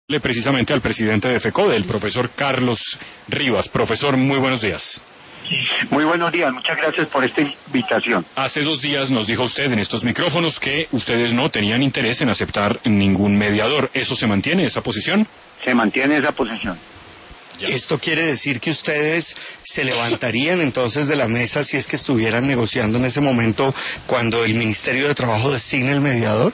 Precisamente al presidente de FECODE, el profesor Carlos Rivas. Profesor, muy buenos días. Muy buenos días, muchas gracias por esta invitación. Hace 2 días nos dijo usted en estos micrófonos que ustedes no tenían interés en aceptar ningún mediador. ¿Eso se mantiene, esa posición? Se mantiene esa posición. Ya. ¿Esto quiere decir que ustedes se levantarían entonces de la mesa si es que estuvieran negociando en ese momento cuando el Ministerio de Trabajo designe el mediador?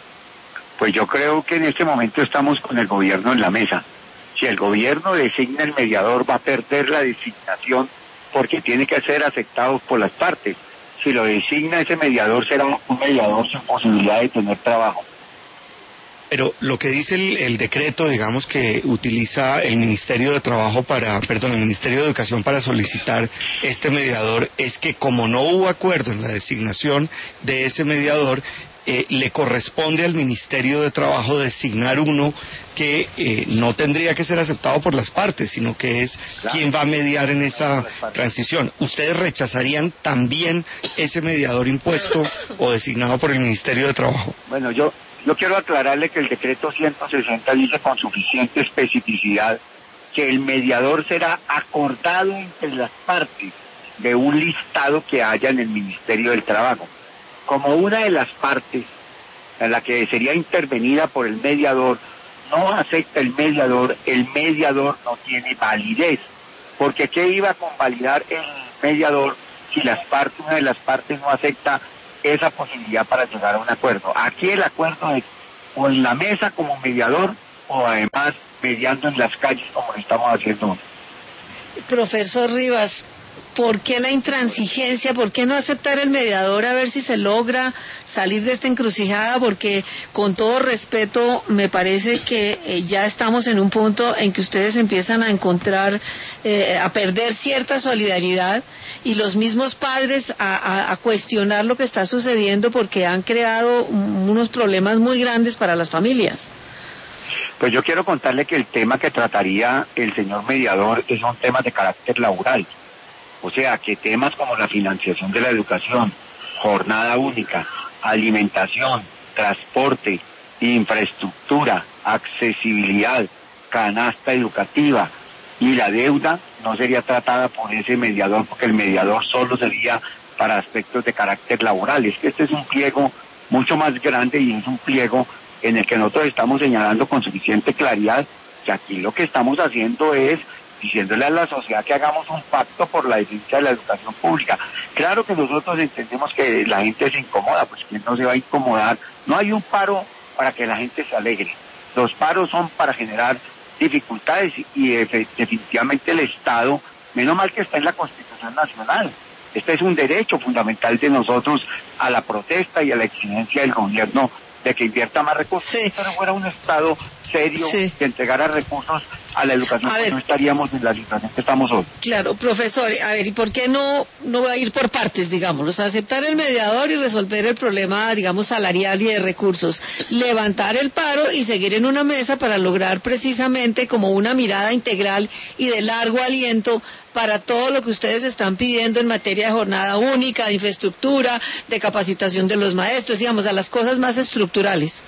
Pues yo creo que en este momento estamos con el gobierno en la mesa. Si el gobierno designa el mediador, va a perder la designación porque tiene que ser aceptado por las partes. Si lo designa ese mediador, será un mediador sin posibilidad de tener trabajo. Pero lo que dice el decreto, digamos, que utiliza el Ministerio de Trabajo el Ministerio de Educación para solicitar este mediador, es que como no hubo acuerdo en la designación de ese mediador, le corresponde al Ministerio de Trabajo designar uno que no tendría que ser aceptado por las partes, sino que es quien va a mediar en esa transición. ¿Ustedes rechazarían también ese mediador impuesto o designado por el Ministerio de Trabajo? Bueno, yo quiero aclararle que el decreto 160 dice con suficiente especificidad que el mediador será acordado entre las partes de un listado que haya en el Ministerio del Trabajo. Como una de las partes en la que sería intervenida por el mediador no acepta el mediador no tiene validez. Porque ¿qué iba a convalidar el mediador si una de las partes no acepta esa posibilidad para llegar a un acuerdo? Aquí el acuerdo es o en la mesa como mediador o además mediando en las calles como lo estamos haciendo hoy. Profesor Rivas, ¿por qué la intransigencia? ¿Por qué no aceptar el mediador a ver si se logra salir de esta encrucijada? Porque con todo respeto me parece que ya estamos en un punto en que ustedes empiezan a encontrar, a perder cierta solidaridad y los mismos padres a cuestionar lo que está sucediendo porque han creado unos problemas muy grandes para las familias. Pues yo quiero contarle que el tema que trataría el señor mediador son temas de carácter laboral. O sea, que temas como la financiación de la educación, jornada única, alimentación, transporte, infraestructura, accesibilidad, canasta educativa y la deuda no sería tratada por ese mediador, porque el mediador solo sería para aspectos de carácter laboral. Es que este es un pliego mucho más grande y es un pliego en el que nosotros estamos señalando con suficiente claridad que aquí lo que estamos haciendo es diciéndole a la sociedad que hagamos un pacto por la defensa de la educación pública. Claro que nosotros entendemos que la gente se incomoda, pues ¿quién no se va a incomodar? No hay un paro para que la gente se alegre. Los paros son para generar dificultades y definitivamente el Estado, menos mal que está en la Constitución Nacional. Este es un derecho fundamental de nosotros a la protesta y a la exigencia del gobierno de que invierta más recursos. Sí. Pero fuera un Estado serio que entregara recursos a la educación, pues no estaríamos en la situación que estamos hoy. Claro, profesor, a ver, ¿y por qué no va a ir por partes, digamos? O sea, aceptar el mediador y resolver el problema, digamos, salarial y de recursos, levantar el paro y seguir en una mesa para lograr precisamente como una mirada integral y de largo aliento para todo lo que ustedes están pidiendo en materia de jornada única, de infraestructura, de capacitación de los maestros, digamos, a las cosas más estructurales?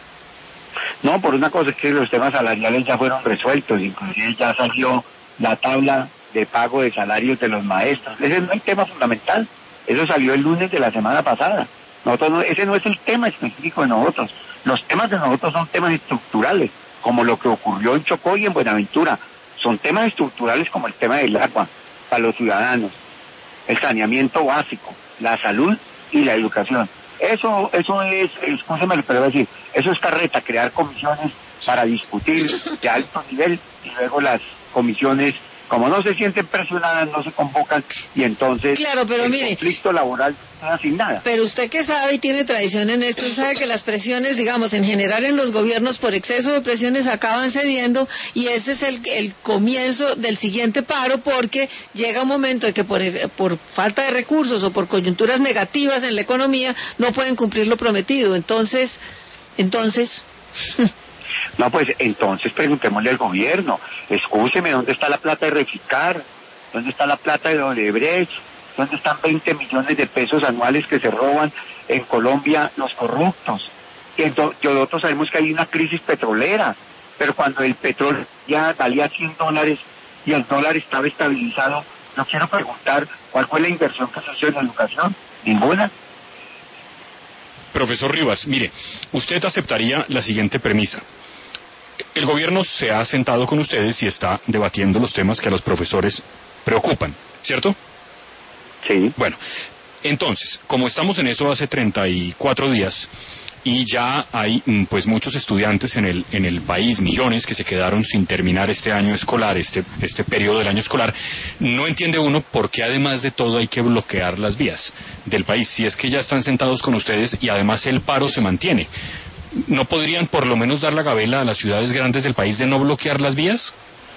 No, por una cosa es que los temas salariales ya fueron resueltos, inclusive ya salió la tabla de pago de salarios de los maestros. Ese no es el tema fundamental, eso salió el lunes de la semana pasada. Ese no es el tema específico de nosotros. Los temas de nosotros son temas estructurales, como lo que ocurrió en Chocó y en Buenaventura. Son temas estructurales como el tema del agua para los ciudadanos, el saneamiento básico, la salud y la educación. Eso es, escúcheme, pero voy a decir, eso es carreta, crear comisiones para discutir de alto nivel y luego las comisiones, como no se sienten presionadas, no se convocan y entonces claro, pero mire, conflicto laboral no sin nada. Pero usted que sabe y tiene tradición en esto, sabe que las presiones, digamos, en general en los gobiernos por exceso de presiones acaban cediendo y ese es el comienzo del siguiente paro porque llega un momento en que por falta de recursos o por coyunturas negativas en la economía no pueden cumplir lo prometido. Entonces... No, pues entonces preguntémosle al gobierno, escúcheme, ¿dónde está la plata de Reficar? ¿Dónde está la plata de Odebrecht? ¿Dónde están 20 millones de pesos anuales que se roban en Colombia los corruptos? Y nosotros sabemos que hay una crisis petrolera pero cuando el petróleo ya valía $100 y el dólar estaba estabilizado, yo quiero preguntar, ¿cuál fue la inversión que se hizo en educación? Ninguna. Profesor Rivas, mire, usted aceptaría la siguiente premisa. El gobierno se ha sentado con ustedes y está debatiendo los temas que a los profesores preocupan, ¿cierto? Sí. Bueno, entonces, como estamos en eso hace 34 días y ya hay pues muchos estudiantes en el país, millones que se quedaron sin terminar este año escolar, este periodo del año escolar, no entiende uno por qué además de todo hay que bloquear las vías del país, si es que ya están sentados con ustedes y además el paro se mantiene. ¿No podrían por lo menos dar la gabela a las ciudades grandes del país de no bloquear las vías?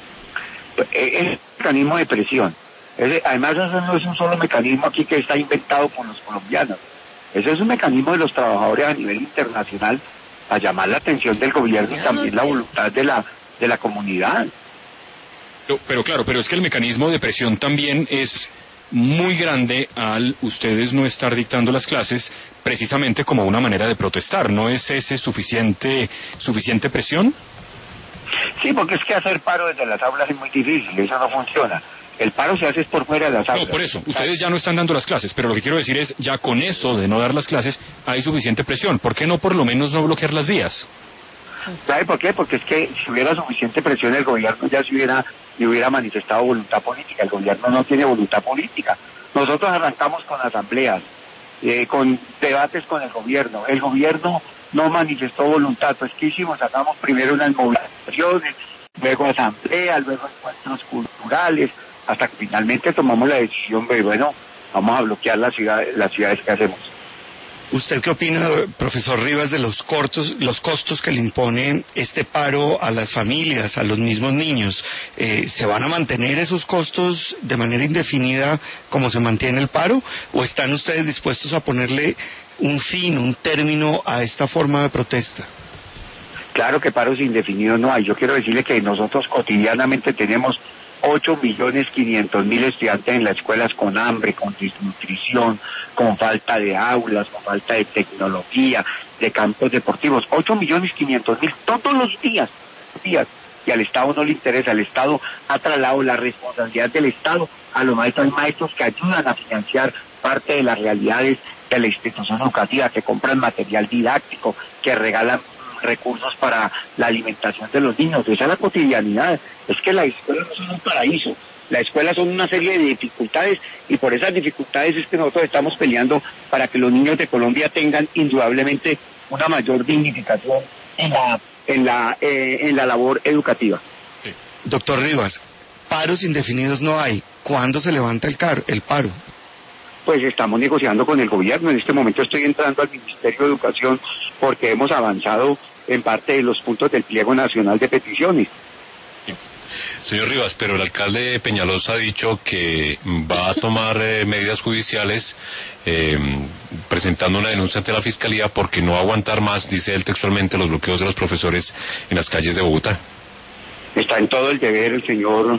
Es un mecanismo de presión. Además, eso no es un solo mecanismo aquí que está inventado por los colombianos. Ese es un mecanismo de los trabajadores a nivel internacional a llamar la atención del gobierno y también la voluntad de la comunidad. Pero es que el mecanismo de presión también es muy grande al ustedes no estar dictando las clases precisamente como una manera de protestar. ¿No es ese suficiente presión? Sí, porque es que hacer paro desde las aulas es muy difícil, eso no funciona. El paro se hace por fuera de las aulas. No, por eso, ustedes ya no están dando las clases, pero lo que quiero decir es, ya con eso de no dar las clases hay suficiente presión. ¿Por qué no por lo menos no bloquear las vías? ¿Sabe por qué? Porque es que si hubiera suficiente presión el gobierno ya se hubiera manifestado voluntad política. El gobierno no tiene voluntad política. Nosotros arrancamos con asambleas, con debates con el gobierno. El gobierno no manifestó voluntad. Pues ¿qué hicimos? Sacamos primero unas movilizaciones, luego asambleas, luego encuentros culturales, hasta que finalmente tomamos la decisión de, bueno, vamos a bloquear las ciudades que hacemos. ¿Usted qué opina, profesor Rivas, de los costos que le impone este paro a las familias, a los mismos niños? ¿Se van a mantener esos costos de manera indefinida como se mantiene el paro? ¿O están ustedes dispuestos a ponerle un fin, un término a esta forma de protesta? Claro que paros indefinidos no hay. Yo quiero decirle que nosotros cotidianamente tenemos 8.500.000 estudiantes en las escuelas con hambre, con desnutrición, con falta de aulas, con falta de tecnología, de campos deportivos. 8.500.000 todos los días. Y al Estado no le interesa. El Estado ha trasladado la responsabilidad del Estado a los maestros que ayudan a financiar parte de las realidades de la institución educativa, que compran material didáctico, que regalan recursos para la alimentación de los niños. Esa es la cotidianidad. Es que las escuelas no son un paraíso. Las escuelas son una serie de dificultades y por esas dificultades es que nosotros estamos peleando para que los niños de Colombia tengan indudablemente una mayor dignificación en la labor educativa. Doctor Rivas, paros indefinidos no hay. ¿Cuándo se levanta el paro? Pues estamos negociando con el gobierno. En este momento estoy entrando al Ministerio de Educación porque hemos avanzado en parte de los puntos del pliego nacional de peticiones. Señor Rivas, pero el alcalde Peñalosa ha dicho que va a tomar medidas judiciales presentando una denuncia ante la Fiscalía porque no va a aguantar más, dice él textualmente, los bloqueos de los profesores en las calles de Bogotá. Está en todo el deber el señor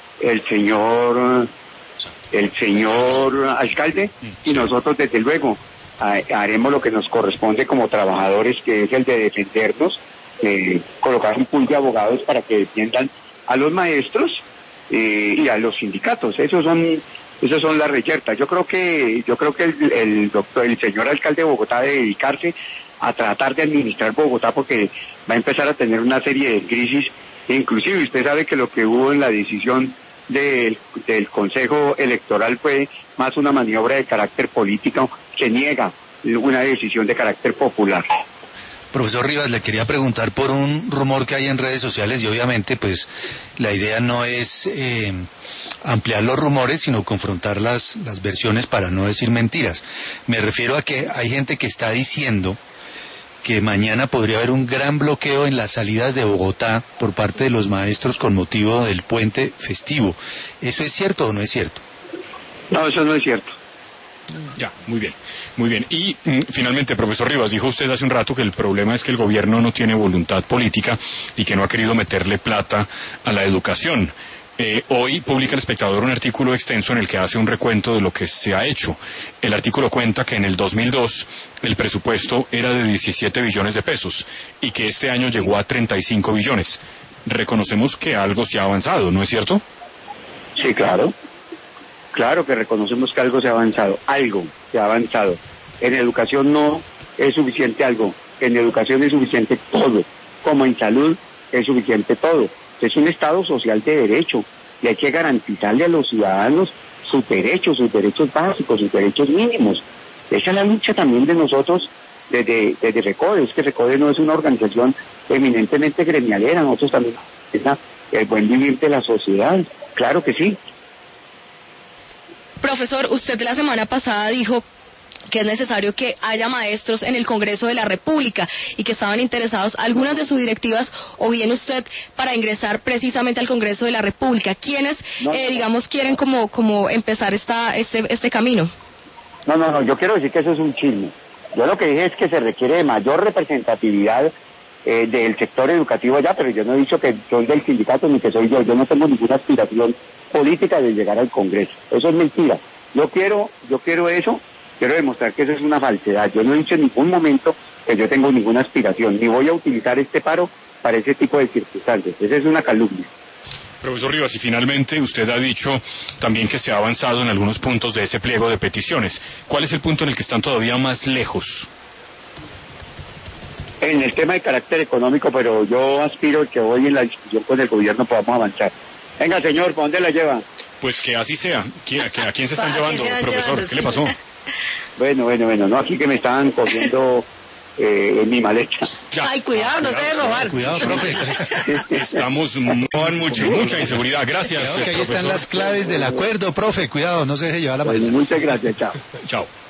alcalde y nosotros desde luego haremos lo que nos corresponde como trabajadores, que es el de defendernos, colocar un pool de abogados para que defiendan a los maestros y a los sindicatos. Esos son las reyertas. Yo creo que el señor alcalde de Bogotá debe dedicarse a tratar de administrar Bogotá porque va a empezar a tener una serie de crisis. Inclusive usted sabe que lo que hubo en la decisión del Consejo Electoral fue más una maniobra de carácter político que niega una decisión de carácter popular. Profesor Rivas, le quería preguntar por un rumor que hay en redes sociales y obviamente pues la idea no es ampliar los rumores, sino confrontar las versiones para no decir mentiras. Me refiero a que hay gente que está diciendo que mañana podría haber un gran bloqueo en las salidas de Bogotá por parte de los maestros con motivo del puente festivo. ¿Eso es cierto o no es cierto? No, eso no es cierto. Ya, muy bien. Muy bien. Y finalmente, profesor Rivas, dijo usted hace un rato que el problema es que el gobierno no tiene voluntad política y que no ha querido meterle plata a la educación. Hoy publica El Espectador un artículo extenso en el que hace un recuento de lo que se ha hecho. El artículo cuenta que en el 2002 el presupuesto era de 17 billones de pesos y que este año llegó a 35 billones. Reconocemos que algo se ha avanzado, ¿no es cierto? Sí, claro. Claro que reconocemos que algo se ha avanzado. Algo se ha avanzado. En educación no es suficiente algo. En educación es suficiente todo. Como en salud es suficiente todo. Es un Estado social de derecho y hay que garantizarle a los ciudadanos sus derechos básicos, sus derechos mínimos. Esa es la lucha también de nosotros desde RECODE. Es que RECODE no es una organización eminentemente gremialera, nosotros también el buen vivir de la sociedad. Claro que sí. Profesor, usted la semana pasada dijo que es necesario que haya maestros en el Congreso de la República y que estaban interesados algunas de sus directivas o bien usted para ingresar precisamente al Congreso de la República. ¿Quiénes, digamos, quieren como empezar este camino? No, yo quiero decir que eso es un chisme. Yo lo que dije es que se requiere de mayor representatividad del sector educativo allá, pero yo no he dicho que soy del sindicato ni que soy yo no tengo ninguna aspiración política de llegar al Congreso. Eso es mentira. Yo quiero eso. Quiero demostrar que eso es una falsedad. Yo no he dicho en ningún momento que yo tengo ninguna aspiración, ni voy a utilizar este paro para ese tipo de circunstancias. Esa es una calumnia. Profesor Rivas, y finalmente usted ha dicho también que se ha avanzado en algunos puntos de ese pliego de peticiones. ¿Cuál es el punto en el que están todavía más lejos? En el tema de carácter económico, pero yo aspiro que hoy en la discusión con el gobierno podamos avanzar. Venga, señor, ¿para dónde la lleva? Pues que así sea. ¿A quién se están llevando, profesor? ¿Qué le pasó? Bueno, no, aquí que me estaban cogiendo en mi maleta. Ya. Ay, cuidado, no se debe robar. Cuidado, profe. Estamos con mucha inseguridad. Gracias, Cuidado que ahí profesor. están las claves del acuerdo, profe. Cuidado, no se deje llevar la maleta. Bueno, muchas gracias, chao. Chao.